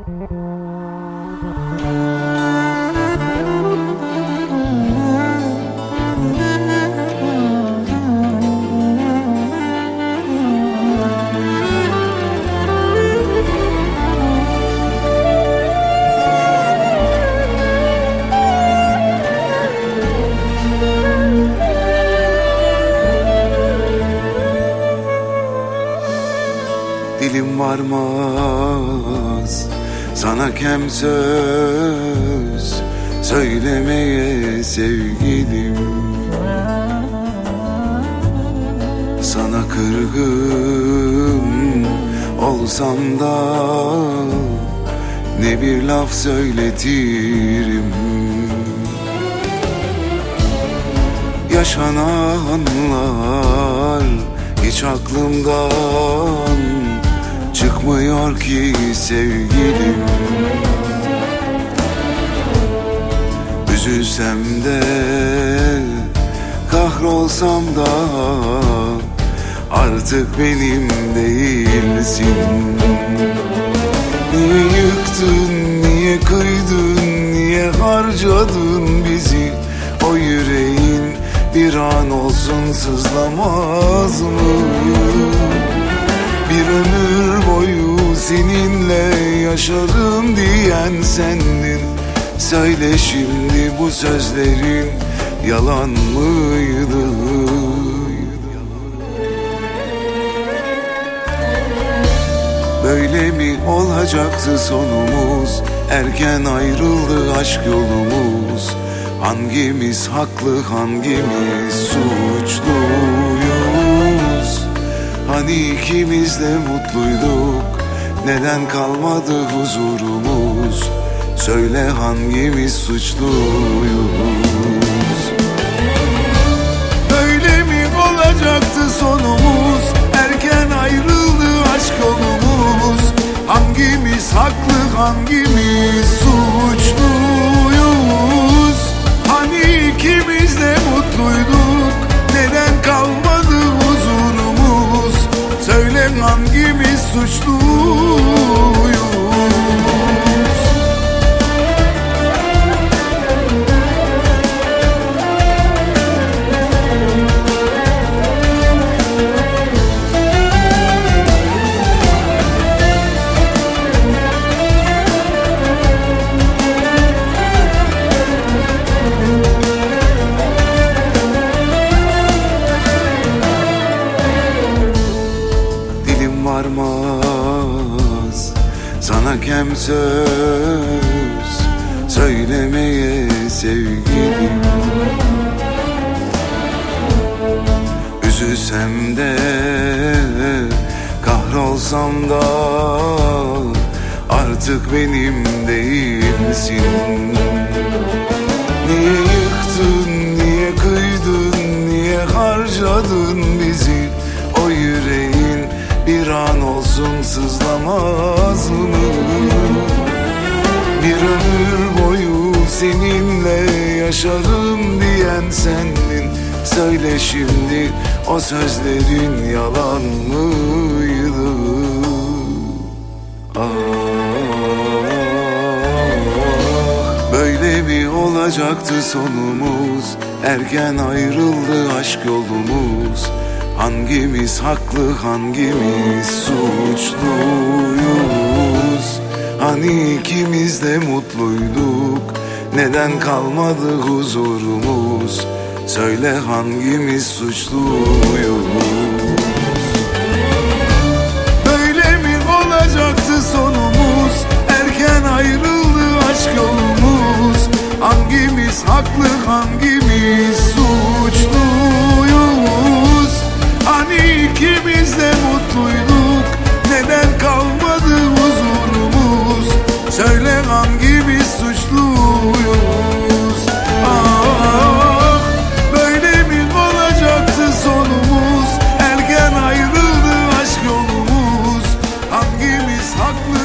Dilim varmaz sana kem söz söylemeye sevgilim. Sana kırgın olsam da ne bir laf söyletirim. Yaşananlar hiç aklımdan çıkmıyor ki sevgilim. Üzülsem de kahrolsam da artık benim değilsin. Niye yıktın, niye kıydın, niye harcadın bizi? O yüreğin bir an olsun sızlamaz mı? Bir ömür boyu seninle yaşarım diyen sendin. Söyle şimdi bu sözlerin yalan mıydı? Böyle mi olacaktı sonumuz? Erken ayrıldı aşk yolumuz. Hangimiz haklı, hangimiz suçluyuz? Hani ikimiz de mutluyduk, neden kalmadı huzurumuz? Söyle hangimiz suçluyuz? Böyle mi olacaktı sonumuz? Erken ayrıldı aşk yolumuz. Hangimiz haklı, hangimiz suçluyuz? Hani ikimiz de mutluyduk, neden kalmadı huzurumuz? Söyle hangimiz suçluyuz? Varmaz sana kem söz söylemeye sevgilim. Üzülsem de kahrolsam da artık benim değilsin. Niye yıktın, niye kıydın, niye harcadın bizi? O yüreğin bir an olsun sızlamaz mı? Bir ömür boyu seninle yaşarım diyen sendin. Söyle şimdi o sözlerin yalan mıydı? Böyle mi olacaktı sonumuz? Erken ayrıldı aşk yolumuz. Hangimiz haklı, hangimiz suçluyuz? Hani ikimiz de mutluyduk, neden kalmadı huzurumuz? Söyle hangimiz suçluyuz? Böyle mi olacaktı sonumuz? Erken ayrıldı aşk yolumuz. Hangimiz haklı, hangimiz suçluyuz? Hani ikimiz de mutluyduk, neden kalmadı huzurumuz? Söyle hangimiz suçluyuz? Ah, böyle mi olacaktı sonumuz? Erken ayrıldı aşk yolumuz. Hangimiz haklı?